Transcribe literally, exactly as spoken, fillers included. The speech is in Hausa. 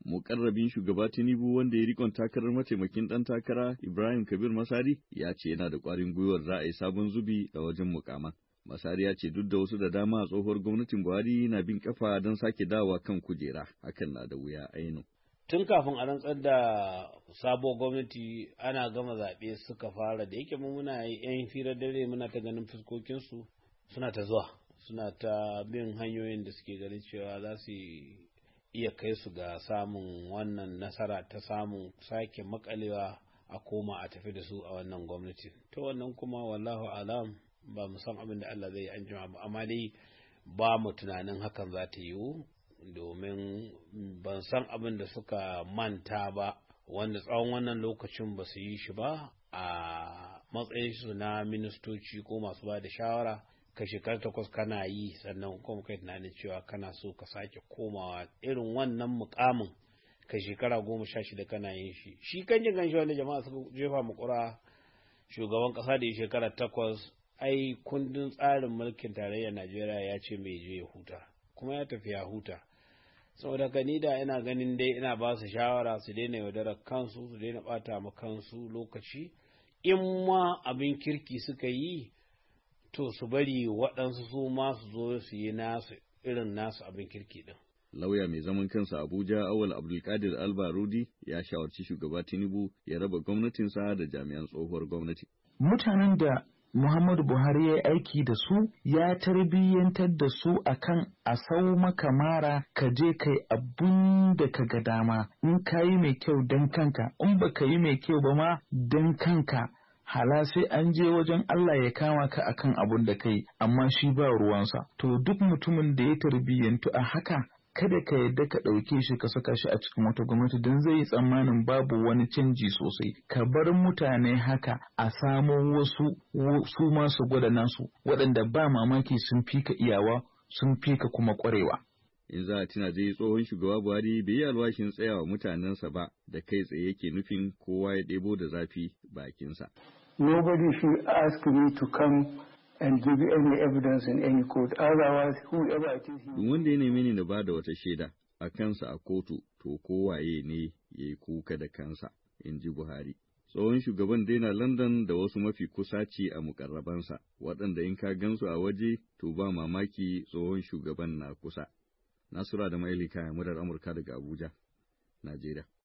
Muƙarrabin shugaba Tinubu wanda ya rikon takarar mataimakin ɗan takara Ibrahim Kabir Masari ya ce yana da ƙwarin gwiwar za a yi sabon zubi a wajen mukaman. Masari ya ce duk da wasu da dama a tsohuwar gwamnatin Buhari na bin kafa don sake dawowa kan kujera, hakan na da wuya ainu. Tun kafin a rantsar da sabuwar gwamnati ana gama zaɓe suka fara da yake muna yan firar dare muna ta ganin fuskokinsu suna ta zuwa suna ta bin hanyoyin da suke ganin cewa za su iya kai su ga samun wannan nasara ta samun sake makalewa a koma a tafi da su a wannan gwamnati. To wannan kuma wallahu alam ba mu san abin da Allah zai yi an jima ba, amma dai ba mu tunanin hakan za ta yiwu domin ban san abin da suka manta ba wanda tsawon wannan lokacin ba su yi shi ba a matsayin su na ministoci ko masu ba da shawara. Ka shekara takwas kana yi sannan kuma kai tunanin cewa kana so ka sake komawa irin wannan mukamin ka shekara goma sha shida kana yin shi shi kan jin ganshi wanda jama'a suka jefa mu kura shugaban kasa da shekara takwas ai kundin tsarin mulkin tarayyar Najeriya ya ce mai je ya huta kuma ya tafi ya huta. Saboda ka ni da ina ganin dai ina ba su shawara su daina yaudarar kansu su daina bata ma kansu lokaci in ma abin kirki suka yi to su bari waɗansu su ma su zo su yi nasu irin nasu abin kirki ɗin. Lauya mai zaman kansa Abuja Awal Abdulkadir Albarudi ya shawarci shugaba Tinubu ya raba gwamnatinsa da jami'an tsohuwar gwamnati. Mutanen da Muhammadu Buhari ya yi aiki da su ya tarbiyyantar da su akan a sau maka mara ka je kai abun da ka ga dama in ka yi mai kyau don kanka in ba ka yi mai kyau ba ma don kanka. Hala sai an je wajen Allah ya kama ka akan abun da kai amma shi ba ruwansa. To duk mutumin da ya tarbiyyantu a haka kada ka yadda ka ɗauke shi ka saka shi a cikin wata gwamnati don zai yi tsammanin babu wani canji sosai. Ka bar mutane haka a samo wasu su masu gwada nasu waɗanda ba mamaki sun fi ka iyawa sun fi ka kuma ƙwarewa. In za a tuna dai tsohon shugaba Buhari bai yi alwashin tsayawa mutanensa ba da kai tsaye yake nufin kowa ya ɗebo da zafi bakinsa. Nobody should ask me to come and give any evidence in any court. Otherwise, whoever it is. Duk wanda ya neme ni na ba da wata shaida a kansa a kotu, to kowaye ne ya yi kuka da kansa, in ji Buhari. Tsohon shugaban dai na London da wasu mafi kusaci a mukarrabansa, waɗanda in ka gansu a waje, to ba mamaki tsohon shugaban na kusa. Nasura da Maili kayan murar Amurka daga Abuja, Najeriya.